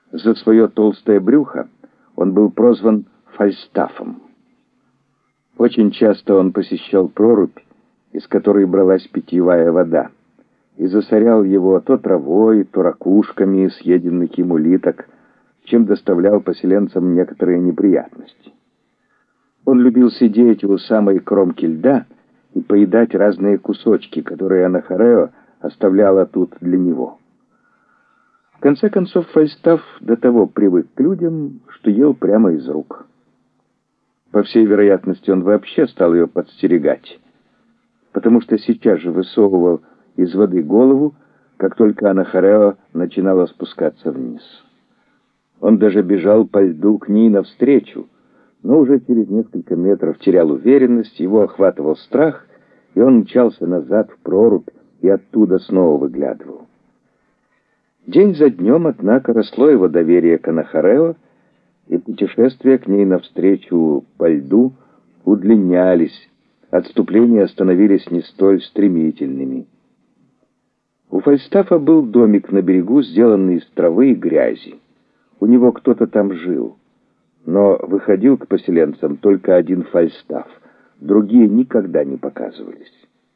За свое толстое брюхо он был прозван Фальстафом. Очень часто он посещал прорубь, из которой бралась питьевая вода, и засорял его то травой, то ракушками съеденных им улиток, чем доставлял поселенцам некоторые неприятности. Он любил сидеть у самой кромки льда и поедать разные кусочки, которые Анахорео оставляла тут для него. В конце концов, Фальстаф до того привык к людям, что ел прямо из рук. По всей вероятности, он вообще стал ее подстерегать, потому что сейчас же высовывал из воды голову, как только Анахорео начинала спускаться вниз. Он даже бежал по льду к ней навстречу, но уже через несколько метров терял уверенность, его охватывал страх, и он мчался назад в прорубь и оттуда снова выглядывал. День за днем, однако, росло его доверие к Анахорео, и путешествия к ней навстречу по льду удлинялись, отступления становились не столь стремительными. У Фальстафа был домик на берегу, сделанный из травы и грязи. У него кто-то там жил, но выходил к поселенцам только один Фальстаф, другие никогда не показывались.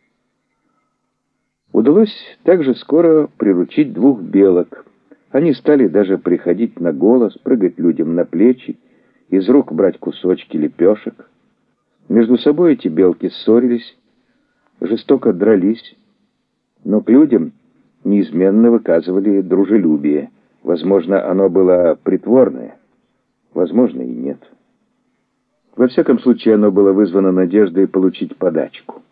Удалось также скоро приручить 2 белок. Они стали даже приходить на голос, прыгать людям на плечи, из рук брать кусочки лепешек. Между собой эти белки ссорились, жестоко дрались, но к людям неизменно выказывали дружелюбие. Возможно, оно было притворное, возможно, и нет. Во всяком случае, оно было вызвано надеждой получить подачку.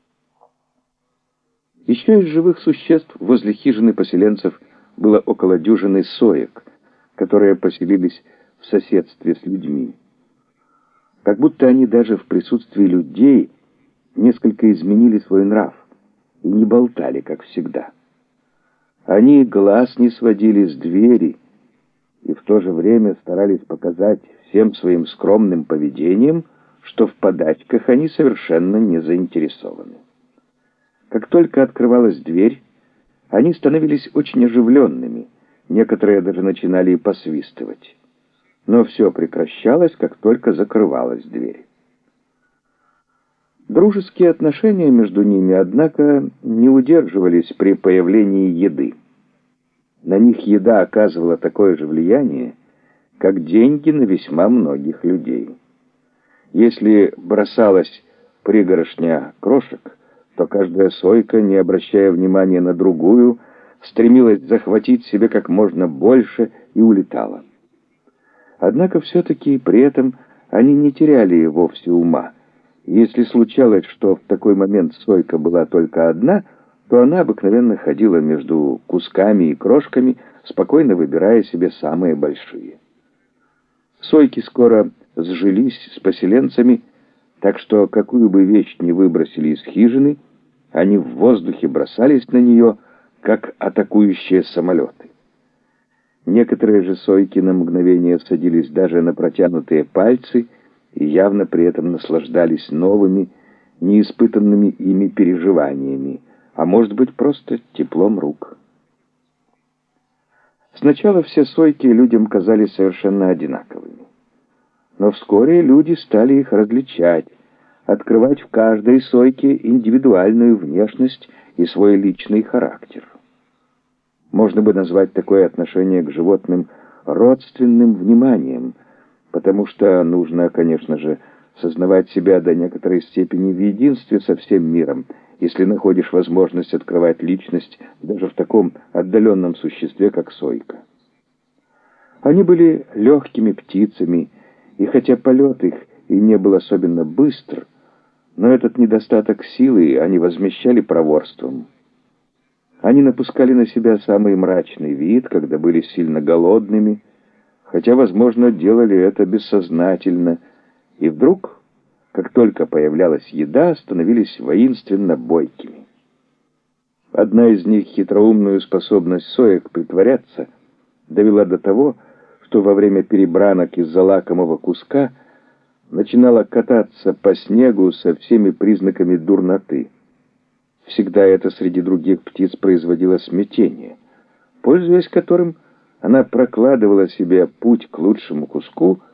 Еще из живых существ возле хижины поселенцев было около дюжины соек, которые поселились в соседстве с людьми. Как будто они даже в присутствии людей несколько изменили свой нрав и не болтали, как всегда. Они глаз не сводили с двери и в то же время старались показать всем своим скромным поведением, что в подачках они совершенно не заинтересованы. Как только открывалась дверь, они становились очень оживленными, некоторые даже начинали и посвистывать. Но все прекращалось, как только закрывалась дверь. Дружеские отношения между ними, однако, не удерживались при появлении еды. На них еда оказывала такое же влияние, как деньги на весьма многих людей. Если бросалась пригоршня крошек, то каждая сойка, не обращая внимания на другую, стремилась захватить себе как можно больше и улетала. Однако все-таки при этом они не теряли вовсе ума. Если случалось, что в такой момент сойка была только одна, то она обыкновенно ходила между кусками и крошками, спокойно выбирая себе самые большие. Сойки скоро сжились с поселенцами, так что какую бы вещь ни выбросили из хижины, они в воздухе бросались на нее, как атакующие самолеты. Некоторые же сойки на мгновение садились даже на протянутые пальцы и явно при этом наслаждались новыми, неиспытанными ими переживаниями, а может быть просто теплом рук. Сначала все сойки людям казались совершенно одинаковыми, но вскоре люди стали их различать, открывать в каждой сойке индивидуальную внешность и свой личный характер. Можно бы назвать такое отношение к животным родственным вниманием, потому что нужно, конечно же, сознавать себя до некоторой степени в единстве со всем миром, если находишь возможность открывать личность даже в таком отдаленном существе, как сойка. Они были легкими птицами, и хотя полет их и не был особенно быстр, но этот недостаток силы они возмещали проворством. Они напускали на себя самый мрачный вид, когда были сильно голодными, хотя, возможно, делали это бессознательно, и вдруг, как только появлялась еда, становились воинственно бойкими. Одна из них, хитроумную способность соек притворяться, довела до того, что во время перебранок из-за лакомого куска начинала кататься по снегу со всеми признаками дурноты. Всегда это среди других птиц производило смятение, пользуясь которым Она прокладывала себе путь к лучшему куску,